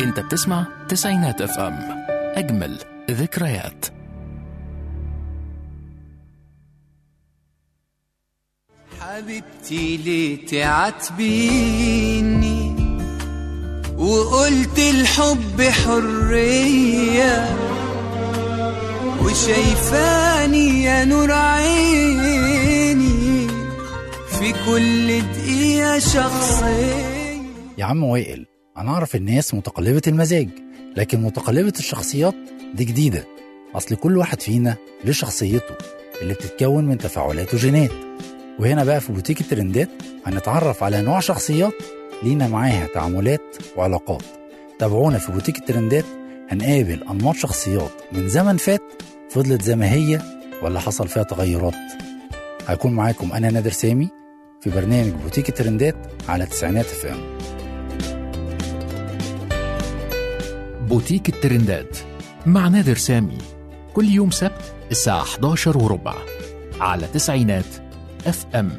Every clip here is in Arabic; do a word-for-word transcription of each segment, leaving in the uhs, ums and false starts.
انت بتسمع تسعينات اف ام، اجمل ذكريات. حبيبتي ليه تعاتبيني وقلت الحب حرية وشايفاني يا نور عيني في كل دقيقة شخصية. يا عم وائل، أنا أعرف الناس متقلبة المزاج، لكن متقلبة الشخصيات دي جديدة. أصل كل واحد فينا له شخصيته اللي بتتكون من تفاعلات وجينات. وهنا بقى في بوتيك الترندات هنتعرف على نوع شخصيات لينا معاها تعاملات وعلاقات. تابعونا في بوتيك الترندات، هنقابل أنماط شخصيات من زمن فات فضلت زي ما هي ولا حصل فيها تغيرات. هكون معاكم أنا نادر سامي في برنامج بوتيك الترندات على تسعينات اف ام. بوتيك الترندات مع نادر سامي، كل يوم سبت الساعة حداشر وربع على تسعينات اف ام.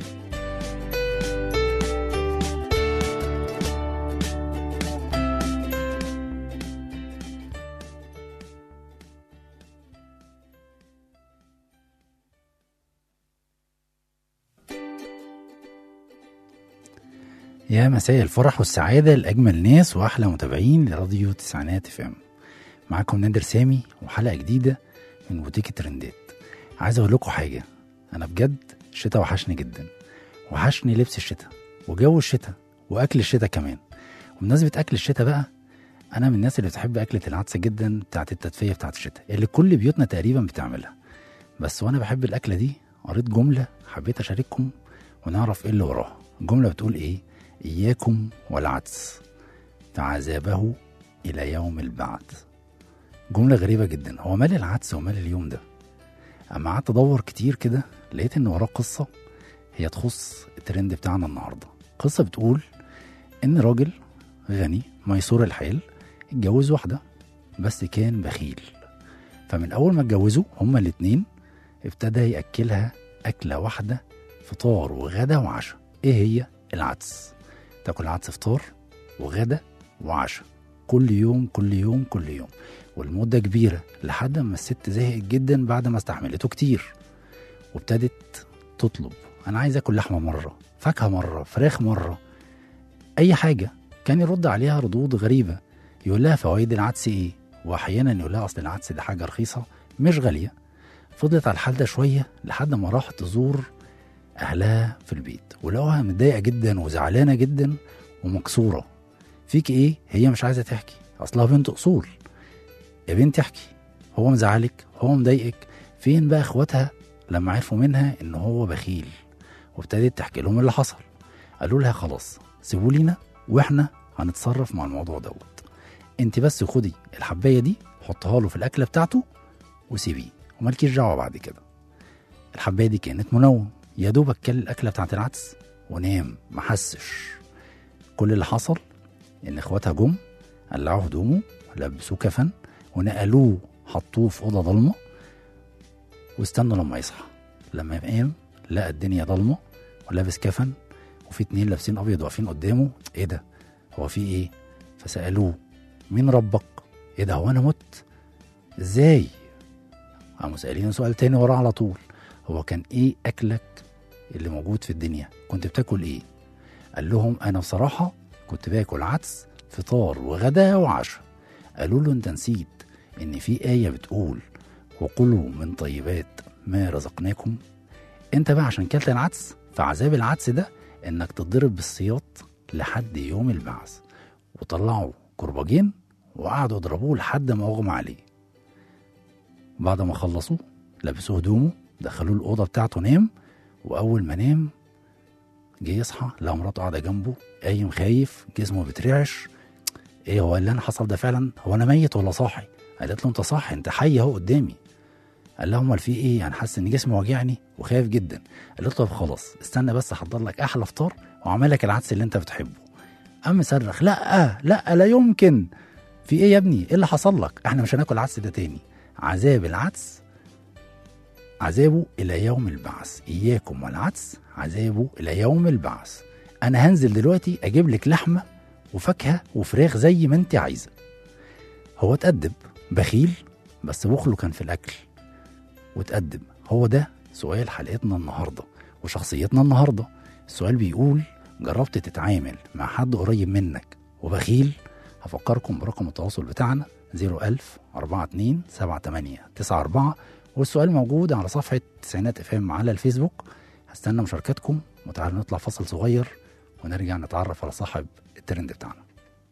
يا مساء الفرح والسعادة لأجمل ناس وأحلى متابعين لراديو تسعينات اف ام. معاكم نادر سامي وحلقة جديدة من بوتيك الترندات. عايز أقول لكم حاجة، أنا بجد الشتاء وحشني جدا، وحشني لبس الشتاء وجو الشتاء وأكل الشتاء كمان. وبمناسبة أكل الشتاء بقى، أنا من الناس اللي بتحب أكلة العدس جدا، بتاعت التدفية بتاعت الشتاء اللي كل بيوتنا تقريبا بتعملها. بس وأنا بحب الأكلة دي قريت جملة حبيت أشارككم ونعرف إيه اللي وراها. الجملة بتقول إيه؟ إياكم والعدس فعذابه إلى يوم البعث. جملة غريبة جدا، هو مال العدس ومال اليوم ده؟ أما قعدت أدور كتير كده لقيت إن وراه قصة هي تخص الترند بتاعنا النهاردة. قصة بتقول إن راجل غني ميسور الحال اتجوز واحدة بس كان بخيل، فمن أول ما اتجوزوا هما الاتنين ابتدى يأكلها أكلة واحدة، فطار وغدا وعشاء. إيه هي؟ العدس. تاكل عدس فطار وغدا وعشاء كل يوم كل يوم كل يوم، والمدة كبيرة لحد ما الست زهقت جدا بعد ما استحملته كتير، وابتدت تطلب أنا عايز أكل لحمة مرة، فاكهة مرة، فراخ مرة، أي حاجة. كان يرد عليها ردود غريبة، يقول لها فوائد العدس إيه، وأحيانا يقول لها أصل العدس ده حاجة رخيصة مش غالية. فضلت على الحال ده شوية لحد ما راحت تزور أهلها في البيت ولقوها متضايقة جدا وزعلانة جدا ومكسورة. فيك إيه؟ هي مش عايزة تحكي، أصلها بنت أصول. يا بنت احكي، هو مزعلك، هو مضايقك. فين بقى إخواتها لما عرفوا منها إن هو بخيل؟ وابتدت تحكي لهم اللي حصل. قالوا لها خلاص سيبوا لينا وإحنا هنتصرف مع الموضوع دوت، أنت بس خدي الحباية دي حطها له في الأكلة بتاعته وسيبيه ومالكيش دعوة بعد كده. الحباية دي كانت منوم، يا دوب اكل الاكله بتاعت العدس ونام ما حسش. كل اللي حصل ان اخواتها جم قلعوا هدومه لبسوه كفن ونقلوه حطوه في اوضه ضلمه واستنوا لما يصحى. لما قام لقى الدنيا ضلمه ولابس كفن وفي اتنين لابسين ابيض واقفين قدامه. ايه ده؟ هو في ايه؟ فسالوه مين ربك؟ ايه ده؟ هو انا مت ازاي؟ قاموا سالينه سؤال تاني وراه على طول، هو كان ايه اكلك اللي موجود في الدنيا؟ كنت بتاكل ايه؟ قال لهم انا بصراحة كنت باكل عدس فطار وغدا وعشاء. قالوا له انت نسيت ان في آية بتقول وكلوا من طيبات ما رزقناكم؟ انت بقى عشان كلت العدس فعذاب العدس ده انك تضرب بالسياط لحد يوم البعث. وطلعوا كرباجين وقعدوا يضربوه لحد ما اغمى عليه. بعد ما خلصوا لبسوه هدومه دخلوه الأوضة بتاعته نام، وأول ما نام جه يصحى لقى مراته قاعدة جنبه قايم خايف جسمه بترعش. ايه هو اللي انا حصل ده فعلا؟ هو انا ميت ولا صاحي؟ قالت له انت صاحي، انت حي اهو قدامي. قال لها امال في ايه؟ يعني حاسس ان جسمي واجعني وخايف جدا. قالت له طب خلاص استنى بس احضر لك احلى فطار واعمل لك العدس اللي انت بتحبه. قام صرخ لا لا لا يمكن، في ايه يا ابني؟ ايه اللي حصل لك؟ احنا مش هناكل العدس ده تاني. عذاب العدس عذابه إلى يوم البعث، إياكم والعدس عذابه إلى يوم البعث. أنا هنزل دلوقتي أجيب لك لحمة وفاكهة وفراخ زي ما أنت عايزة، هو اتأدب بخيل بس بخله كان في الأكل واتأدب. هو ده سؤال حلقتنا النهاردة وشخصيتنا النهاردة. السؤال بيقول جربت تتعامل مع حد قريب منك وبخيل؟ هفكركم برقم التواصل بتاعنا صفر ألف أربعة اتنين سبعة تمانية تسعة أربعة، والسؤال موجود على صفحة تسعينات اف ام على الفيسبوك. هستنى مشاركتكم وتعالوا نطلع فصل صغير ونرجع نتعرف على صاحب الترند بتاعنا.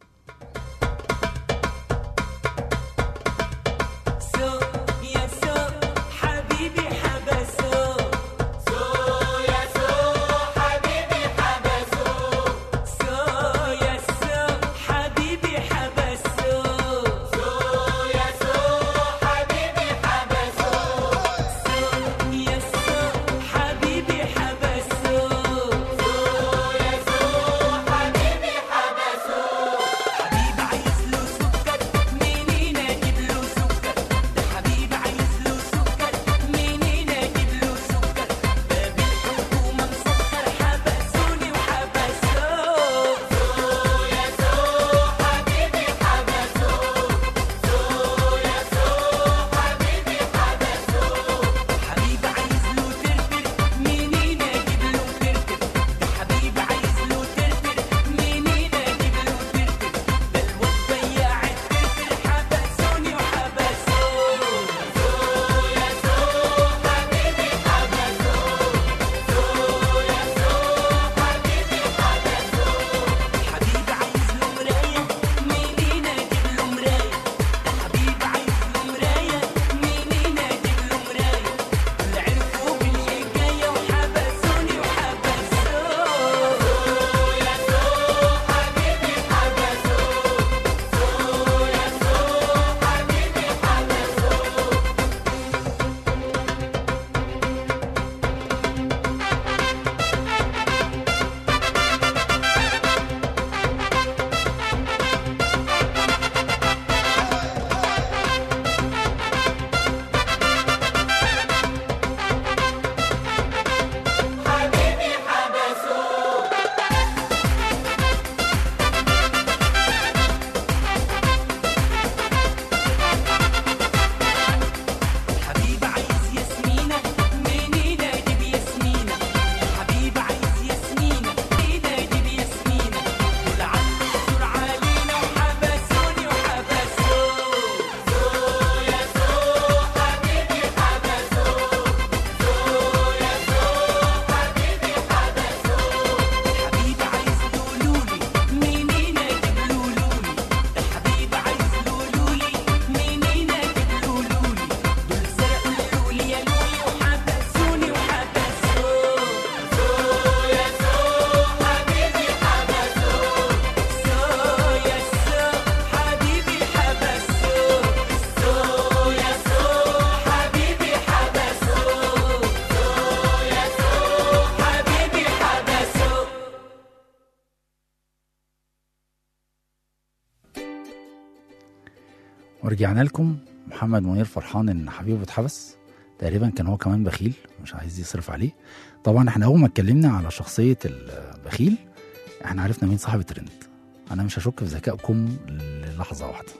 ورجعنا لكم. محمد منير فرحان ان حبيبه اتحبس، تقريبا كان هو كمان بخيل مش عايز يصرف عليه. طبعا احنا اول ما اتكلمنا على شخصيه البخيل احنا عرفنا مين صاحب الترند. انا مش هشك في ذكائكم للحظه واحده.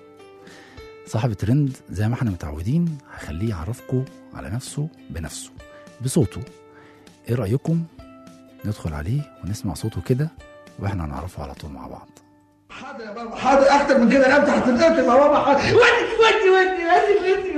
صاحب الترند زي ما احنا متعودين هخليه يعرفكم على نفسه بنفسه بصوته. ايه رايكم ندخل عليه ونسمع صوته كده واحنا هنعرفه على طول مع بعض؟ حاضر يا بابا، حاضر. اكتر من كده انت هتنقطم يا بابا. حاضر. ودي ودي ودي ودي ودي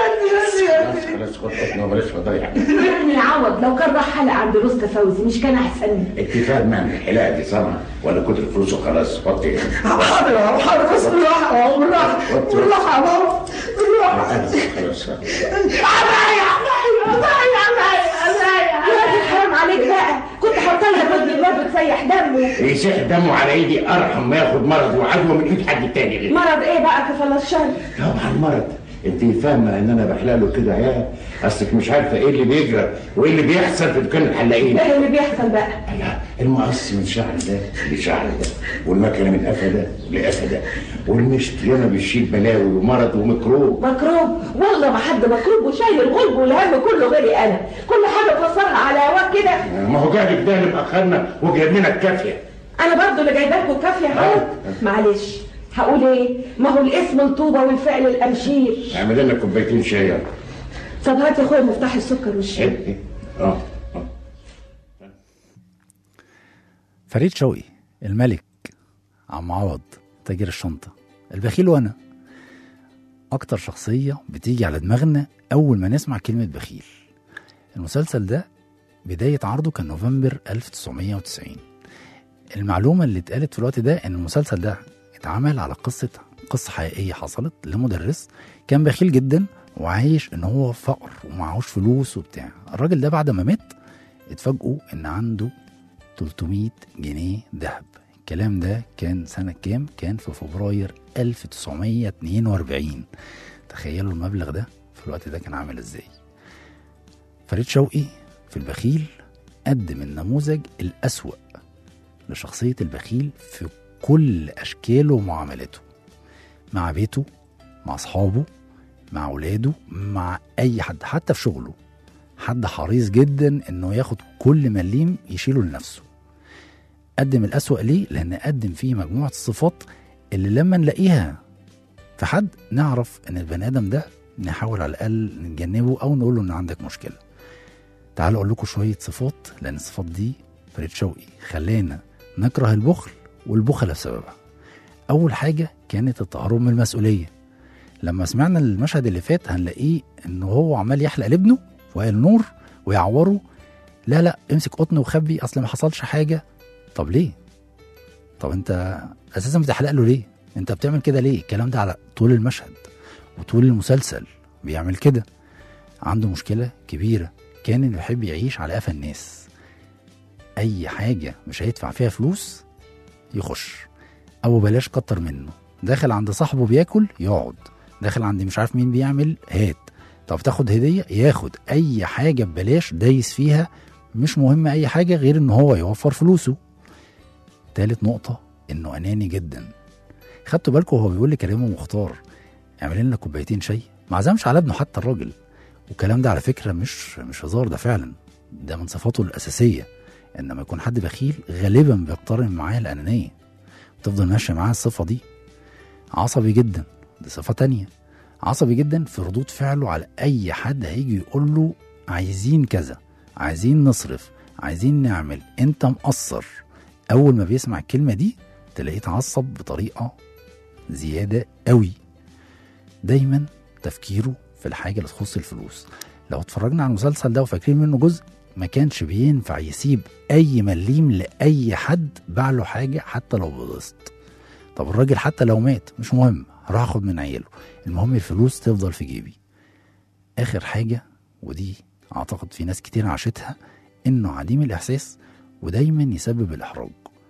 ودي ودي خلاص خلاص ما بلاش فضايح. ابني عوض لو كان راح حلقه عند رستة فوزي مش كان احسن؟ انت فاهمه ان الحلاقه دي صنعه ولا كتر فلوس وخلاص؟ حطي حاضر يا بابا، حاضر. بس بالراحه يا بابا، بالراحه بالراحه يا بابا، بالراحه. خلاص عماية عماية عماية عماية عماية. حرام عليك بقى، كنت حاطه لها ودي الواد بتسيح دمه. يسيح دمه على ايدي ارحم ما ياخد مرض وعدوى من ايد حد تاني غير. مرض ايه بقى كفل الشر؟ طبعا مرض. انت فاهمه ان انا بحلق له كده يا اصلك مش عارفه ايه اللي بيجرى وايه اللي بيحصل في دكان الحلاقين. ايه اللي بيحصل بقى؟ لا المقص من شعر ده لشعر ده، والمكنه من قفا ده لقفا ده، والمشط ياما بيشيل بلاوي ومرض وميكروب. ميكروب؟ والله ما حد ميكروب وشايل الغلب والهم كله غيري انا. كل حاجه توصلها على هواك كده. ما هو جهلك ده اللي مأخرنا وجايب لنا الكافيه. انا برضه اللي جايبه لكم الكافيه اهو. معلش هقول ايه؟ ما هو الاسم الطوبه والفعل الامشير. اعمل لنا كوبايتين شاي. طب هات يا اخويا مفتاح السكر والشاي. اه اه فريد شوقي، الملك، عم عوض، تاجر الشنطه، البخيل، وانا اكتر شخصيه بتيجي على دماغنا اول ما نسمع كلمه بخيل. المسلسل ده بدايه عرضه كان نوفمبر ألف وتسعمية وتسعين. المعلومه اللي اتقالت في الوقت ده ان المسلسل ده اتعمل على قصه قصه حقيقيه حصلت لمدرس كان بخيل جدا وعايش ان هو فقر ومعهوش فلوس وبتاع. الراجل ده بعد ما مات اتفاجئوا ان عنده تلتمية جنيه ذهب. الكلام ده كان سنة كام؟ كان في فبراير ألف وتسعمية اتنين واربعين. تخيلوا المبلغ ده في الوقت ده كان عامل ازاي. فريد شوقي في البخيل قدم النموذج الأسوأ لشخصية البخيل في كل أشكاله ومعاملاته، مع بيته، مع أصحابه، مع أولاده، مع أي حد، حتى في شغله. حد حريص جدا إنه ياخد كل مليم يشيله لنفسه. قدم الأسوأ ليه؟ لأن قدم فيه مجموعة الصفات اللي لما نلاقيها في حد نعرف إن البني آدم ده نحاول على الأقل نتجنبه أو نقول له إن عندك مشكلة. تعالوا أقول لكم شوية صفات، لأن الصفات دي فريد شوقي خلانا نكره البخل والبخلة بسببها. أول حاجة كانت التهرب من المسؤولية. لما سمعنا المشهد اللي فات هنلاقيه إنه هو عمال يحلق لابنه وائل نور ويعوره، لا لا امسك قطن وخبي أصل ما حصلش حاجة. طب ليه؟ طب أنت أساسا بتحلق له ليه؟ أنت بتعمل كده ليه؟ الكلام ده على طول المشهد وطول المسلسل بيعمل كده. عنده مشكلة كبيرة، كان اللي بيحب يعيش على قفا الناس. أي حاجة مش هيدفع فيها فلوس يخش، أو بلاش كتر منه. داخل عند صاحبه بياكل يقعد، داخل عند مش عارف مين بيعمل هات، طب تاخد هدية ياخد. أي حاجة ببلاش دايس فيها، مش مهم أي حاجة غير إن هو يوفر فلوسه. تالت نقطة إنه أناني جدا. خدتوا بالكم وهو بيقول لكريمة مختار اعمل لنا كوبايتين شاي؟ ما عزمش على ابنه حتى الراجل. والكلام ده على فكرة مش مش هزار، ده فعلا ده من صفاته الأساسية. إنما يكون حد بخيل غالبا بيقترن معاه الأنانية، تفضل ماشية معاه الصفة دي. عصبي جدا، دي صفة تانية. عصبي جدا في ردود فعله على أي حد هيجي يقول له عايزين كذا، عايزين نصرف، عايزين نعمل، أنت مقصر. أول ما بيسمع الكلمة دي تلاقيه اتعصب بطريقة زيادة قوي. دايما تفكيره في الحاجة اللي تخص الفلوس. لو اتفرجنا على المسلسل ده وفاكرين منه جزء، ما كانش بينفع يسيب أي مليم لأي حد باع له حاجة حتى لو بقسط. طب الراجل حتى لو مات مش مهم، هروح اخد من عياله، المهم الفلوس تفضل في جيبي. آخر حاجة، ودي أعتقد في ناس كتير عاشتها، إنه عديم الإحساس ودايما يسبب الإحراج.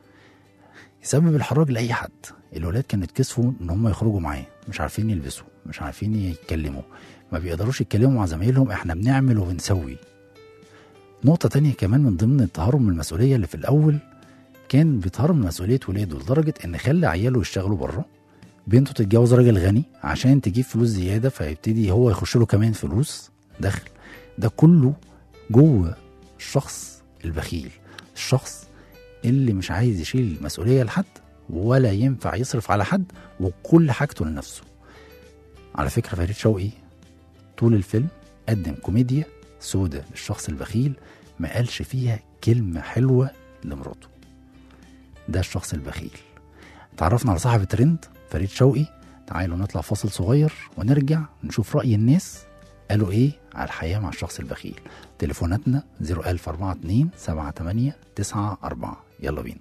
يسبب الإحراج لأي حد. الولاد كانوا يتكسفوا إن هم يخرجوا معاه، مش عارفين يلبسوا، مش عارفين يتكلموا، ما بيقدروش يتكلموا مع زمايلهم إحنا بنعمل وبنسوي. نقطة تانية كمان من ضمن التهرب من المسؤولية اللي في الأول، كان بيتهرب من مسؤولية ولاده لدرجة إن خلى عياله يشتغلوا بره، بنته تتجوز راجل غني عشان تجيب فلوس زيادة، فيبتدي هو يخش له كمان فلوس دخل. ده كله جوه الشخص البخيل، الشخص اللي مش عايز يشيل المسؤولية لحد ولا ينفع يصرف على حد وكل حاجته لنفسه. على فكرة فريد شوقي طول الفيلم قدم كوميديا سودة للشخص البخيل، ما قالش فيها كلمة حلوة لمراته. ده الشخص البخيل. تعرفنا على صاحب الترند فريد شوقي. تعالوا نطلع فاصل صغير ونرجع نشوف رأي الناس قالوا ايه على الحياة مع الشخص البخيل. تليفوناتنا صفر ألف أربعة اتنين سبعة تمانية تسعة أربعة. يلا بينا.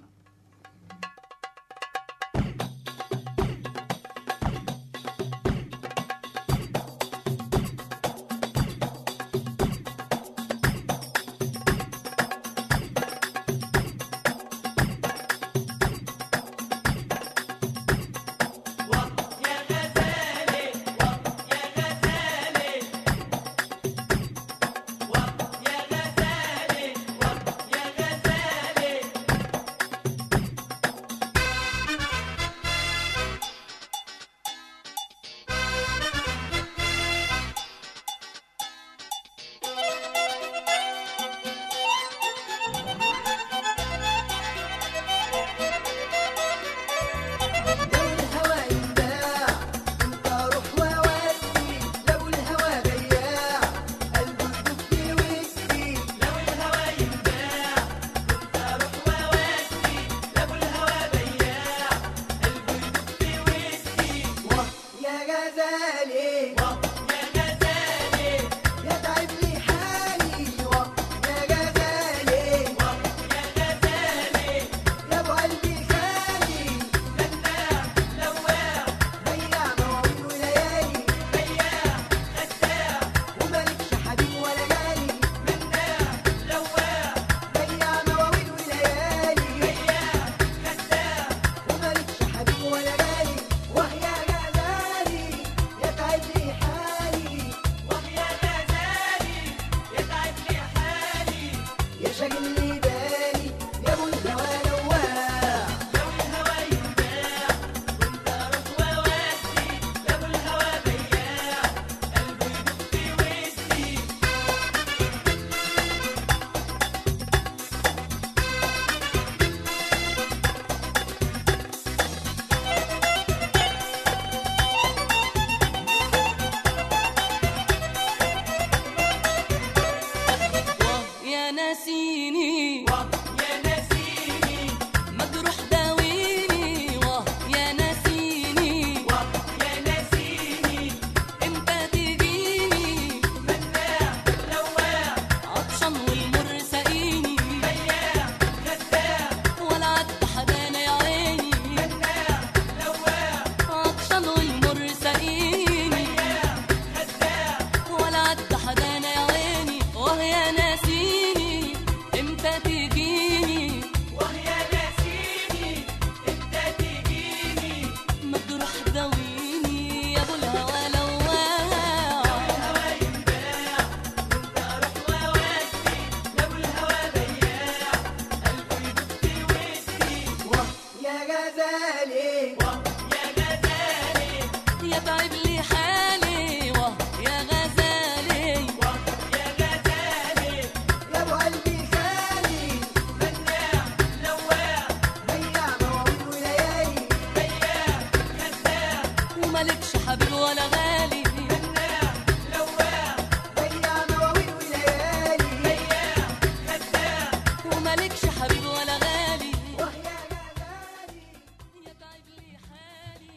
غزالي يا تعب لي حالي واه يا غزالي يا ابو قلبي خالي مناع لواع بياع مواويل وليالي ومالكش حبيب ولا غالي مناع لواع بياع مواويل وليالي ومالكش حبيب ولا غالي ويا غزالي يا تعب لي حالي.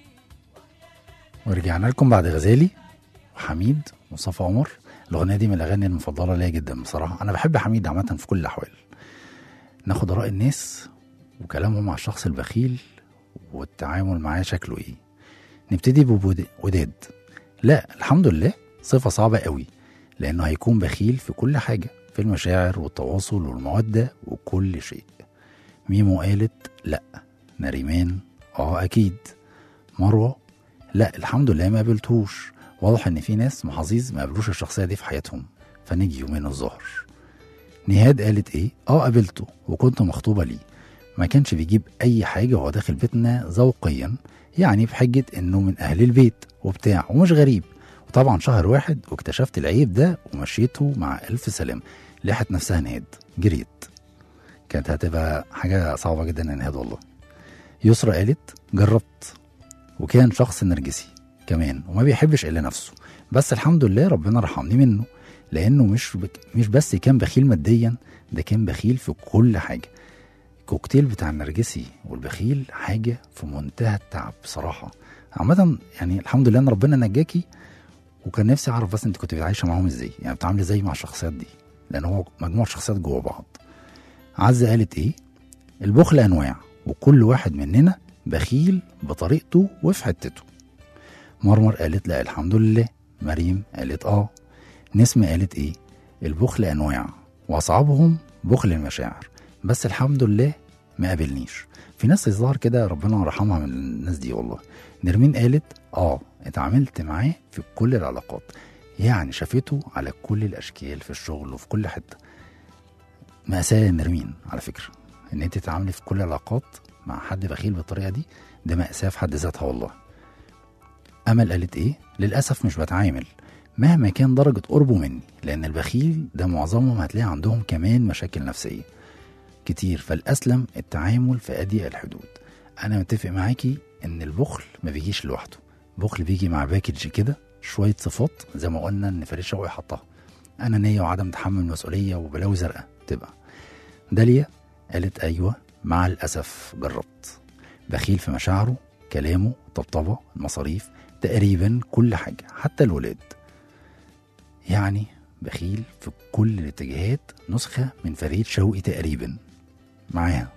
ورجعنا لكم بعد غزالي وحميد مصطفى عمر. الاغنيه دي من الاغاني المفضله ليا جدا بصراحه. انا بحب حميد عامه في كل الاحوال. ناخد اراء الناس وكلامهم مع الشخص البخيل والتعامل معاه شكله ايه. نبتدي بوداد. لا الحمد لله صفه صعبه قوي، لانه هيكون بخيل في كل حاجه، في المشاعر والتواصل والموده وكل شيء. ميمو قالت لا. نريمان اه اكيد. مروه لا الحمد لله ما قابلتهوش. واضح ان في ناس محظوظ ما قابلوش الشخصيه دي في حياتهم، فنجي يومين الظهر. نهاد قالت ايه؟ اه قابلته وكنت مخطوبه ليه. ما كانش بيجيب اي حاجه وهو داخل بيتنا ذوقيا، يعني بحجه انه من اهل البيت وبتاع ومش غريب. وطبعا شهر واحد واكتشفت العيب ده ومشيته مع الف سلام. لحت نفسها نهاد جريت. كانت هتبقى حاجه صعبه جدا يا نهاد والله. يسرا قالت جربت وكان شخص نرجسي كمان وما بيحبش الا نفسه، بس الحمد لله ربنا رحمني منه، لانه مش بك مش بس كان بخيل ماديا، ده كان بخيل في كل حاجه. الكوكتيل بتاع النرجسي والبخيل حاجه في منتهى التعب بصراحه. عامه يعني الحمد لله ان ربنا نجاكي، وكان نفسي اعرف بس انت كنت عايشه معاهم ازاي، يعني بتعاملي ازاي مع الشخصيات دي، لان هو مجموعه شخصيات جوه بعض. عزه قالت ايه؟ البخل انواع وكل واحد مننا بخيل بطريقته وفي حتته. مرمر قالت لا الحمد لله. مريم قالت اه. نسمة قالت ايه؟ البخل انواع واصعبهم بخل المشاعر، بس الحمد لله ما قابلنيش. في ناس يظهر كده ربنا رحمها من الناس دي والله. نرمين قالت اه اتعاملت معاه في كل العلاقات، يعني شافته على كل الاشكال في الشغل وفي كل حته. مأساة نرمين على فكره ان انت تتعاملي في كل العلاقات مع حد بخيل بالطريقه دي، ده مأساة في حد ذاتها والله. امل قالت ايه؟ للاسف مش بتعامل مهما كان درجه قربه مني، لان البخيل ده معظمهم هتلاقي عندهم كمان مشاكل نفسيه كتير، فالاسلم التعامل في اضيق الحدود. انا متفق معاكي ان البخل ما بيجيش لوحده، البخل بيجي مع باكج كده شويه صفات زي ما قلنا ان فريد شوقي حطها: انانيه وعدم تحمل مسؤوليه وبلاوي زرقاء تبقى. داليا قالت ايوه مع الاسف جربت. بخيل في مشاعره، كلامه، طبطبه، المصاريف، تقريبا كل حاجه حتى الولاد. يعني بخيل في كل الاتجاهات، نسخه من فريد شوقي تقريبا معاها.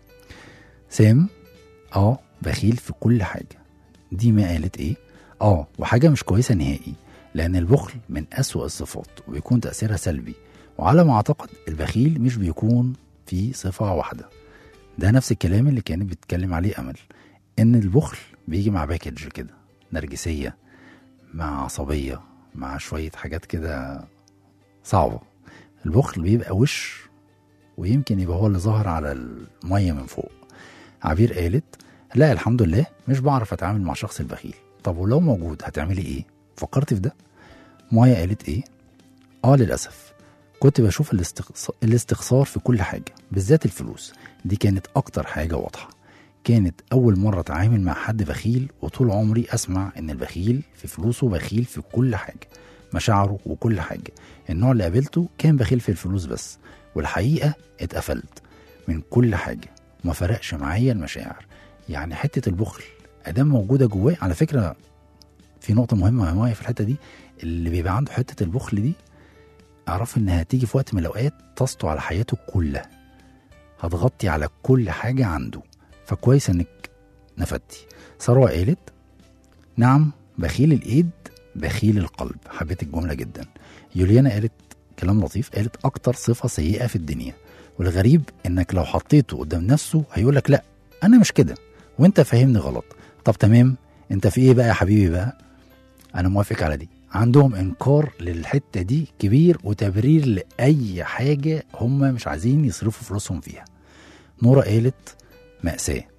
سام اه بخيل في كل حاجه. دي ما قالت ايه؟ اه وحاجه مش كويسه نهائي، لان البخل من اسوأ الصفات وبيكون تاثيرها سلبي، وعلى ما اعتقد البخيل مش بيكون في صفه واحده. ده نفس الكلام اللي كانت بتتكلم عليه امل، ان البخل بيجي مع باكج كده، نرجسيه مع عصبيه مع شويه حاجات كده صعبه. البخل بيبقى وش، ويمكن يبقى هو اللي ظاهر على الميه من فوق. عبير قالت لا الحمد لله مش بعرف اتعامل مع شخص البخيل. طب ولو موجود هتعملي ايه؟ فكرت في ده؟ مايا قالت ايه؟ اه للاسف كنت بشوف الاستخصار, الاستخسار في كل حاجه، بالذات الفلوس. دي كانت اكتر حاجه واضحه. كانت اول مره اتعامل مع حد بخيل، وطول عمري اسمع ان البخيل في فلوسه بخيل في كل حاجه، مشاعره وكل حاجه. النوع اللي قابلته كان بخيل في الفلوس بس، والحقيقه اتقفلت من كل حاجه، ما فرقش معايا المشاعر. يعني حته البخل ادام موجوده جواه. على فكره في نقطه مهمه يا مايا في الحته دي، اللي بيبقى عنده حته البخل دي اعرف انها هتيجي في وقت من الاوقات تسطو على حياته كلها، هتغطي على كل حاجه عنده. فكويس انك نفدتي. ثروه قالت نعم بخيل الايد بخيل القلب. حبيت الجمله جدا. يوليانا قالت كلام لطيف، قالت اكتر صفه سيئه في الدنيا، والغريب انك لو حطيته قدام نفسه هيقولك لا انا مش كده وانت فاهمني غلط. طب تمام انت في ايه بقى يا حبيبي بقى؟ انا موافق على دي. عندهم انكار للحته دي كبير، وتبرير لاي حاجه هم مش عايزين يصرفوا فلوسهم فيها. نورا قالت مأساة.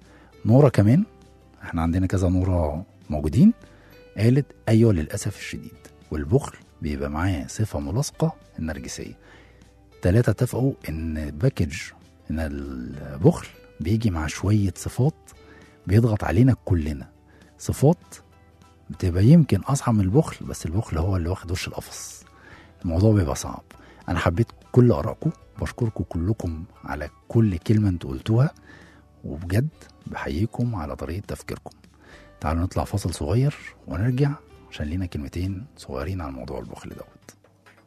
نورة كمان، احنا عندنا كذا نورة موجودين، قالت ايوه للاسف الشديد، والبخل بيبقى معاه صفة ملاصقة النرجسية. تلاتة اتفقوا ان باكج ان البخل بيجي مع شوية صفات بيضغط علينا كلنا، صفات بتبقى يمكن اصعب من البخل، بس البخل هو اللي واخد وش القفص، الموضوع بيبقى صعب. انا حبيت كل ارائكم، بشكركم كلكم على كل كلمة انتوا قلتوها، وبجد بحييكم على طريقة تفكيركم. تعالوا نطلع فاصل صغير ونرجع عشان لينا كلمتين صغيرين عن موضوع البخل دوت.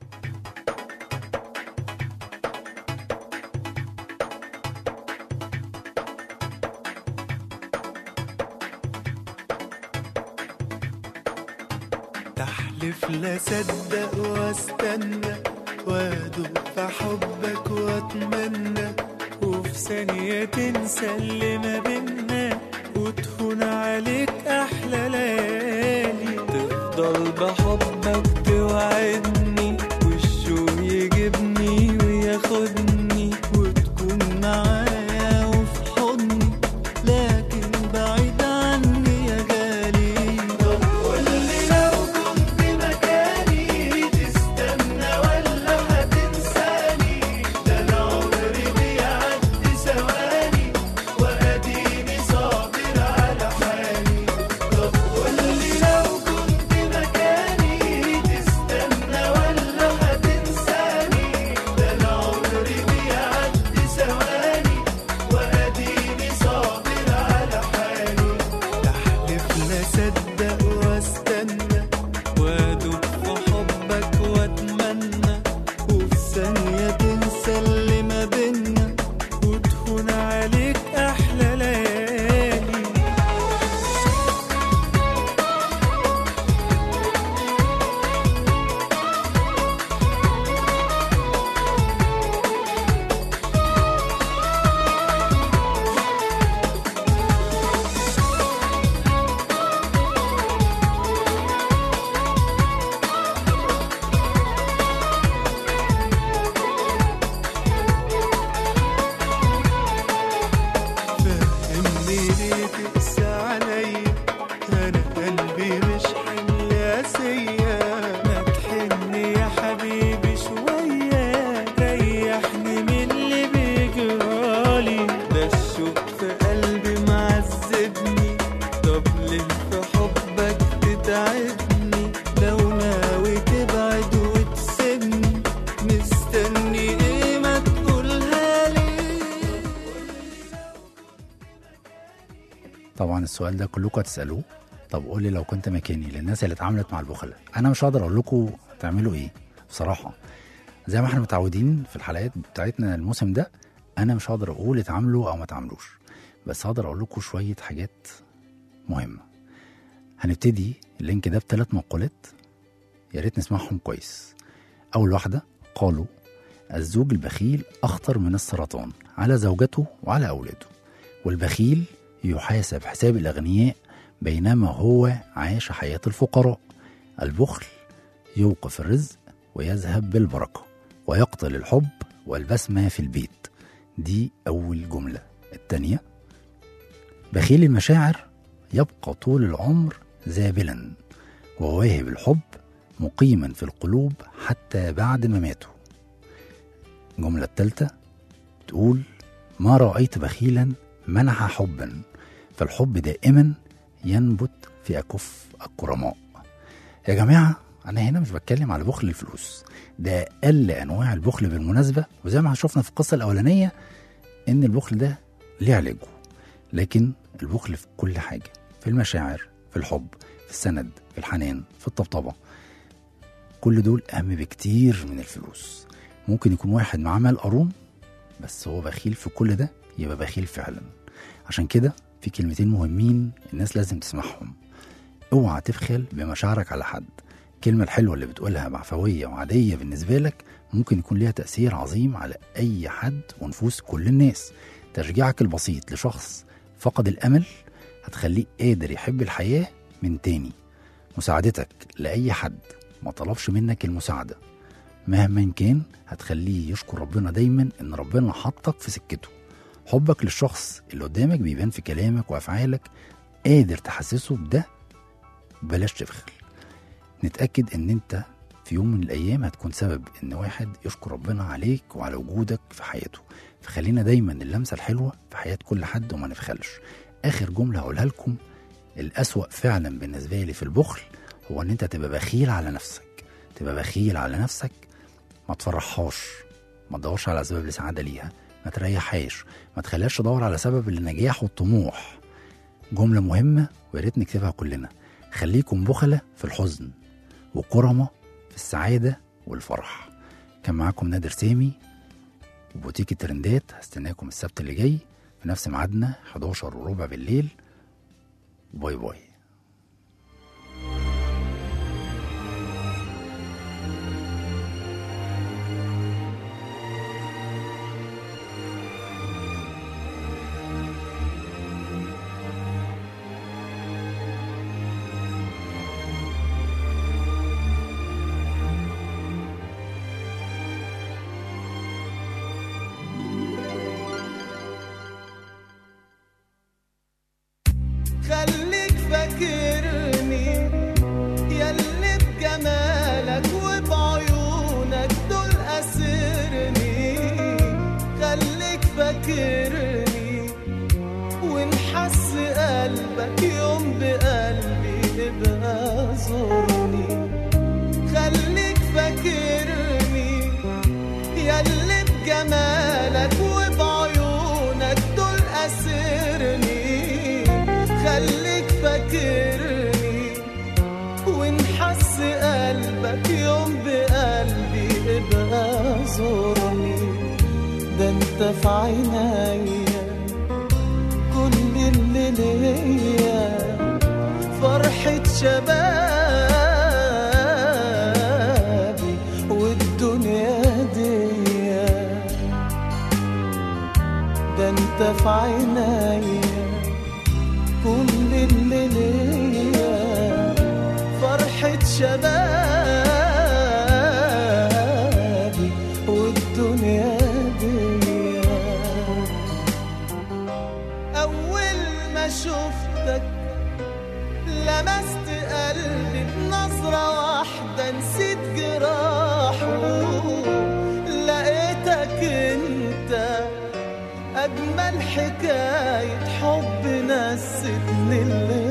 تحلف لا صدق واستنى وادوب في حبك واتمنى، وفي ثانية تنسى اللي ما بينا وتهون عليك أحلى ليالي، تفضل بحبك توعدني والشوق يجيبني وياخدني وتكون معايا وفي حضني، لكن بعيد عني يا غالي. طب قولي لو كنت مكاني تستنى ولا هتنساني، ده أنا عمري بيعدي ثواني وأديني صابر على حالي. طب قولي لو كنت مكاني تستنى ولا هتنساني، ده أنا عمري بيعدي ثواني وأديني صابر على حالي. تحلف لا صدق واستنى وادوب في حبك واتمنى، وفي ثانية تنسى اللي ما بينا وتهون عليك أحلى ليالي. فهمني ليه تقسى عليا، أنا قلبي مش حمل قاسية، ما تحني يا حبيبي شوية ريحني من اللي بيجرالي، ده الشوق في قلبي معذبني، طب ليه في حبك تتعبني، لو ناوي تبعد وتسيبني مستني ايه ما تقولها لي. طبعا السؤال ده كلكم هتسألوه، طب قولي لو كنت مكاني للناس اللي اتعاملت مع البخلاء. انا مش هقدر اقول لكم تعملوا ايه بصراحة، زي ما احنا متعودين في الحلقات بتاعتنا الموسم ده، انا مش هقدر اقول اتعاملوا او ما تعملوش، بس هقدر اقول لكم شوية حاجات مهمة. هنبتدي اللينك ده بثلاث مقولات يا ريت نسمعهم كويس. اول واحدة، قالوا الزوج البخيل اخطر من السرطان على زوجته وعلى اولاده، والبخيل يحاسب حساب الأغنياء بينما هو عاش حياة الفقراء. البخل يوقف الرزق ويذهب بالبركة ويقتل الحب والبسمة في البيت. دي أول جملة. التانية، بخيل المشاعر يبقى طول العمر ذابلا، وواهب الحب مقيما في القلوب حتى بعد ما ماتوا. الجملة التالتة تقول ما رأيت بخيلا منح حبا، فالحب دائما ينبت في أكف الكرماء. يا جماعة أنا هنا مش بتكلم على بخل الفلوس، ده أقل أنواع البخل بالمناسبة، وزي ما شفنا في القصة الأولانية إن البخل ده ليه علاجه، لكن البخل في كل حاجة، في المشاعر، في الحب، في السند، في الحنان، في الطبطبة، كل دول أهم بكتير من الفلوس. ممكن يكون واحد معاه مال قارون بس هو بخيل في كل ده، يبقى بخيل فعلا. عشان كده في كلمتين مهمين الناس لازم تسمعهم. اوعى تبخل بمشاعرك على حد. الكلمة الحلوة اللي بتقولها بعفوية وعادية بالنسبة لك ممكن يكون ليها تأثير عظيم على أي حد ونفوس كل الناس. تشجيعك البسيط لشخص فقد الأمل هتخليه قادر يحب الحياة من تاني. مساعدتك لأي حد ما طلبش منك المساعدة مهما كان هتخليه يشكر ربنا دايما إن ربنا حطك في سكته. حبك للشخص اللي قدامك بيبان في كلامك وأفعالك، قادر تحسسه بده. بلاش تبخل. نتأكد ان انت في يوم من الأيام هتكون سبب إن واحد يشكر ربنا عليك وعلى وجودك في حياته. فخلينا دايما اللمسة الحلوة في حياة كل حد وما نبخلش. آخر جملة هقولها لكم، الأسوأ فعلا بالنسبة لي في البخل هو إن أنت تبقى بخيل على نفسك. تبقى بخيل على نفسك، ما تفرحهاش، ما تدورش على أسباب السعادة ليها، ما تريحهاش، ما تخليهاش تدور على سبب النجاح والطموح. جملة مهمة وياريت نكتبها كلنا، خليكم بخلة في الحزن وكرمة في السعادة والفرح. كان معاكم نادر سامي وبوتيك الترندات. هستناكم السبت اللي جاي في نفس ميعادنا حداشر وربع بالليل. باي باي. خليك فاكرني ياللي بجمالك وبعيونك دول أسرني. خليك فاكرني ونحس قلبك يوم بقلبي ابقى زورني. خليك فاكرني ياللي بجمالك وبعيونك دول أسرني. خليك فاكرني ونحس قلبك يوم بقلبي ابقى زورني. ده انت في عينيا كل اللي ليا، فرحة شبابي والدنيا ديا. ده انت في عينيا كل اللي ليا، فرحة شبابي والدنيا ديا. أول ما شفتك لمست قلبي بنظرة واحدة، نسيت جراحه. لقيتك انت أجمل حكاية حب نستني اللي